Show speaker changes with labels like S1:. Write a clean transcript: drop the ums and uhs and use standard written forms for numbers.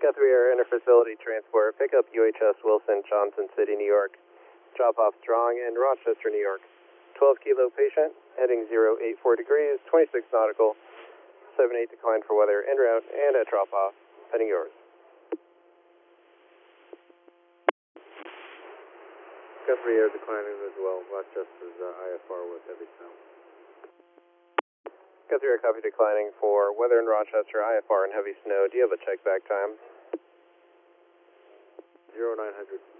S1: Guthrie Air Interfacility Transport, pickup UHS Wilson, Johnson City, New York. Drop off Strong in Rochester, New York. 12 kilo patient, heading 084 degrees, 26 nautical, 78 decline for weather en route, and at drop off, heading yours.
S2: Guthrie Air declining as well, Rochester's IFR with heavy snow.
S1: Guthrie Air copy declining for weather in Rochester, IFR and heavy snow. Do you have a check back time?
S2: 0900.